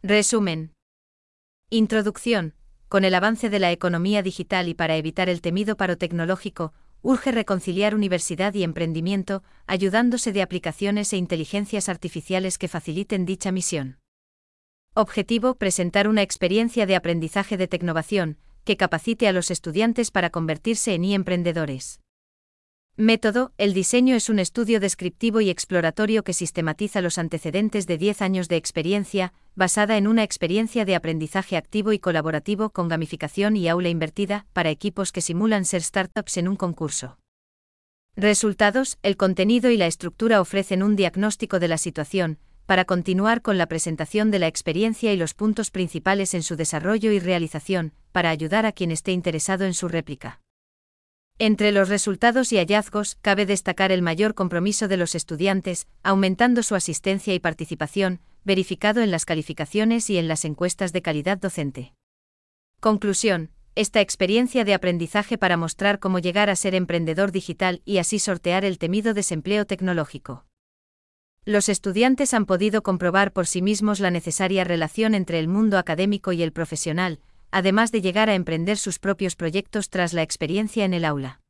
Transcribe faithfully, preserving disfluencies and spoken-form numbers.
Resumen. Introducción. Con el avance de la economía digital y para evitar el temido paro tecnológico, urge reconciliar universidad y emprendimiento, ayudándose de aplicaciones e inteligencias artificiales que faciliten dicha misión. Objetivo: presentar una experiencia de aprendizaje de tecnovación, que capacite a los estudiantes para convertirse en e-emprendedores. Método: el diseño es un estudio descriptivo y exploratorio que sistematiza los antecedentes de diez años de experiencia, basada en una experiencia de aprendizaje activo y colaborativo con gamificación y aula invertida, para equipos que simulan ser startups en un concurso. Resultados: el contenido y la estructura ofrecen un diagnóstico de la situación, para continuar con la presentación de la experiencia y los puntos principales en su desarrollo y realización, para ayudar a quien esté interesado en su réplica. Entre los resultados y hallazgos, cabe destacar el mayor compromiso de los estudiantes, aumentando su asistencia y participación, verificado en las calificaciones y en las encuestas de calidad docente. Conclusión: esta experiencia de aprendizaje para mostrar cómo llegar a ser emprendedor digital y así sortear el temido desempleo tecnológico. Los estudiantes han podido comprobar por sí mismos la necesaria relación entre el mundo académico y el profesional, además de llegar a emprender sus propios proyectos tras la experiencia en el aula.